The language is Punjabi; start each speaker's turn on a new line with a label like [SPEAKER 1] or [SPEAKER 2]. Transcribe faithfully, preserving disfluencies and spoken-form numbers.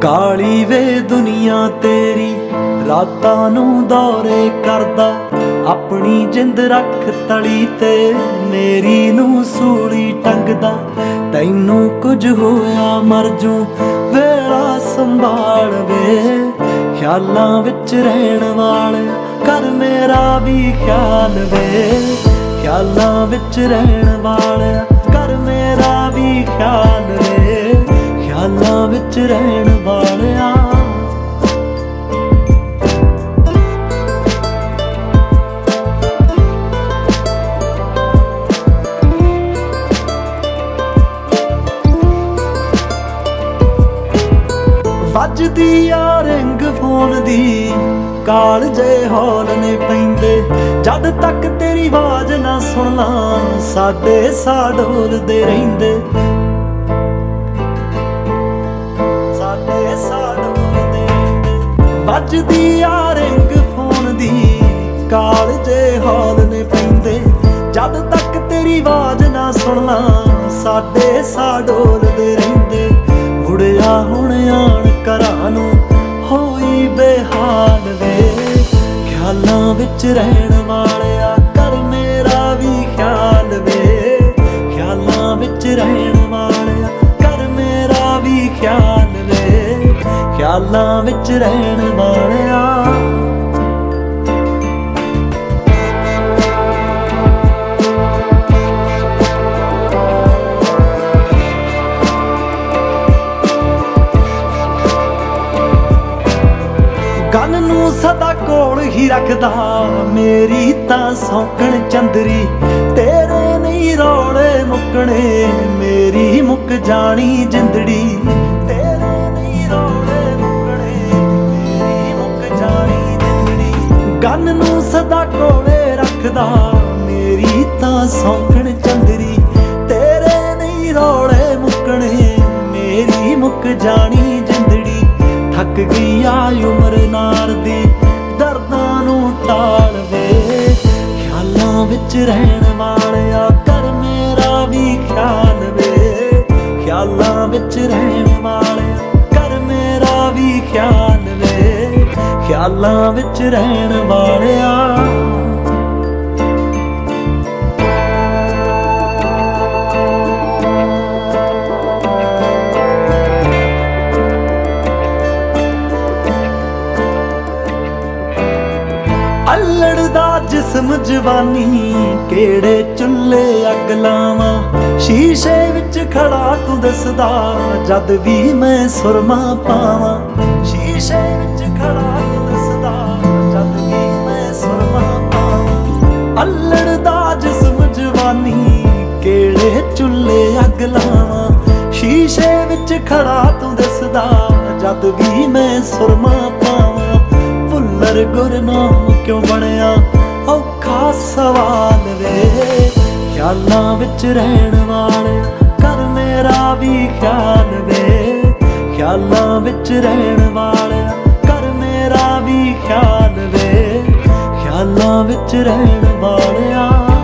[SPEAKER 1] ਕਾਲੀ ਵੇ ਦੁਨੀਆ ਤੇਰੀ ਰਾਤਾਂ ਨੂੰ ਦੌਰੇ ਕਰਦਾ, ਆਪਣੀ ਜਿੰਦ ਰੱਖ ਤਲੀ ਤੇ ਮੇਰੀ ਨੂੰ ਸੂਲੀ ਟੰਗਦਾ। ਤੈਨੂੰ ਕੁਝ ਹੋਇਆ ਮਰ ਜੂ ਵੇਲਾ ਸੰਭਾਲ ਵੇ, ਖਿਆਲਾਂ ਵਿੱਚ ਰਹਿਣ ਵਾਲੇ ਕਰ ਮੇਰਾ ਵੀ ਖਿਆਲ ਵੇ। ਖਿਆਲਾਂ ਵਿੱਚ ਰਹਿਣ ਵਾਲਿਆ ਕਰ ਮੇਰਾ ਵੀ ਖਿਆਲ ਵੇ, ਖਿਆਲਾਂ ਵਿੱਚ ਰਹਿਣ ਵਾਲਿਆ। ਵੱਜਦੀ ਆ ਰਿੰਗ ਫੋਨ ਦੀ, ਕਾਲਜੇ ਹੌਲ ਨੇ ਪੈਂਦੇ, ਜਦ ਤੱਕ ਤੇਰੀ ਆਵਾਜ਼ ਨਾ ਸੁਣ ਲਾਂ ਸਾਡੇ ਸਾਹ ਡੋਲਦੇ ਰਹਿੰਦੇ। ਸਾਡੇ ਸਾਹ ਡੋਲਦੇ ਰਹਿੰਦੇ। ਵੱਜਦੀ ਆ ਰਿੰਗ ਫੋਨ ਦੀ, ਕਾਲਜੇ ਹੌਲ ਨੇ ਪੈਂਦੇ, ਜਦ ਤੱਕ ਤੇਰੀ ਆਵਾਜ਼ ਨਾ ਸੁਣ ਲਾਂ ਸਾਡੇ ਸਾਹ ਡੋਲਦੇ ਰਹਿੰਦੇ। ਮੁੜਿਆ ਹੁਣ ਆਣ ਘਰਾਂ ਨੂੰ ਹੋਈ ਬੇਹਾਲ ਵੇ, ਖਿਆਲਾਂ ਵਿੱਚ ਰਹਿਣ ਵਾਲਿਆ ਕਰ ਮੇਰਾ ਵੀ ਖਿਆਲ ਵੇ। ਖਿਆਲਾਂ ਵਿੱਚ ਰਹਿਣ ਵਾਲਿਆ ਕਰ ਮੇਰਾ ਵੀ ਖਿਆਲ ਵੇ, ਖਿਆਲਾਂ ਵਿੱਚ ਰਹਿਣ ਵਾਲਿਆ। ਗਨ ਨੂੰ ਸਦਾ ਕੋਲ ਹੀ ਰੱਖਦਾ, ਮੇਰੀ ਤਾਂ ਸੌਕਣ ਚੰਦਰੀ, ਤੇਰੇ ਨਹੀਂ ਰੌਲੇ ਮੁੱਕਣੇ ਮੇਰੀ ਮੁੱਕ ਜਾਣੀ ਜਿੰਦੜੀ। ਤੇਰੇ ਨਹੀਂ ਰੌਲੇ ਮੁੱਕਣੇ ਮੇਰੀ ਮੁੱਕ ਜਾਣੀ ਜਿੰਦੜੀ। ਗਨ ਨੂੰ ਸਦਾ ਕੋਲੇ ਰੱਖਦਾ, ਮੇਰੀ ਤਾਂ ਸੌਕਣ ਚੰਦਰੀ, ਤੇਰੇ ਨਹੀਂ ਰੌਲੇ ਮੁੱਕਣੇ ਮੇਰੀ ਮੁੱਕ ਜਾਣੀ ਜਿੰਦੜੀ। ਥੱਕ ਗਈ ਆ ਉਮਰ ਨਾਰ ਦੀ ਦਰਦਾਂ ਨੂੰ ਟਾਲ ਵੇ, ਖਿਆਲਾਂ ਵਿੱਚ ਰਹਿਣ ਵਾਲਿਆ ਕਰ ਮੇਰਾ ਵੀ ਖਿਆਲ ਵੇ। ਖਿਆਲਾਂ ਵਿੱਚ ਰਹਿਣ ਵਾਲਿਆ ਕਰ ਮੇਰਾ ਵੀ ਖਿਆਲ ਵੇ, ਖਿਆਲਾਂ ਵਿੱਚ ਰਹਿਣ ਵਾਲਿਆ। ਅਲੜਦਾ ਜਿਸਮ ਜਵਾਨੀ, ਕਿਹੜੇ ਚੁੱਲ੍ਹੇ ਅੱਗ ਲਾਵਾਂ, ਸ਼ੀਸ਼ੇ ਵਿੱਚ ਖੜਾ ਤੂੰ ਦਿਸਦਾ ਜਦ ਵੀ ਮੈਂ ਸੁਰਮਾ ਪਾਵਾਂ। ਸ਼ੀਸ਼ੇ ਵਿੱਚ ਖੜਾ ਤੂੰ ਦਿਸਦਾ ਜਦ ਵੀ ਮੈਂ ਸੁਰਮਾ ਪਾਵਾਂ। ਅਲੜਦਾ ਜਿਸਮ ਜਵਾਨੀ, ਕਿਹੜੇ ਚੁੱਲ੍ਹੇ ਅੱਗ ਲਾਵਾਂ, ਸ਼ੀਸ਼ੇ ਵਿੱਚ ਖੜਾ ਤੂੰ ਦਿਸਦਾ ਜਦ ਵੀ ਮੈਂ ਸੁਰਮਾ ਪਾਵਾਂ। ਭੁੱਲਰ ਗੁਰਨਾਮ ਕਿਉਂ ਬਣਿਆ ਔਖਾ ਸਵਾਲ ਵੇ, ਖਿਆਲਾਂ ਵਿੱਚ ਰਹਿਣ ਵਾਲਿਆ ਕਰ ਮੇਰਾ ਵੀ ਖਿਆਲ ਵੇ। ਖਿਆਲਾਂ ਵਿੱਚ ਰਹਿਣ ਵਾਲਿਆ ਕਰ ਮੇਰਾ ਵੀ ਖਿਆਲ ਵੇ, ਖਿਆਲਾਂ ਵਿੱਚ ਰਹਿਣ ਵਾਲਿਆ।